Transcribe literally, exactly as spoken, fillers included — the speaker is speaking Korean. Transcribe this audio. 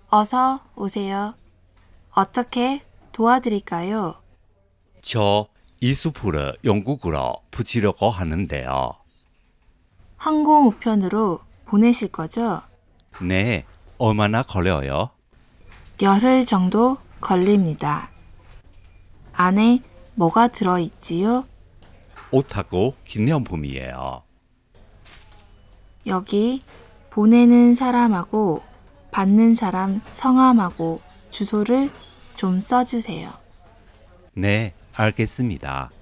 어서 오세요. 어떻게 도와드릴까요? 저 이수풀을 영국으로 붙이려고 하는데요. 항공 우편으로 보내실 거죠? 네, 얼마나 걸려요? 열흘 정도 걸립니다. 안에 뭐가 들어있지요? 옷하고 기념품이에요. 여기 보내는 사람하고 받는 사람 성함하고 주소를 좀 써주세요. 네, 알겠습니다.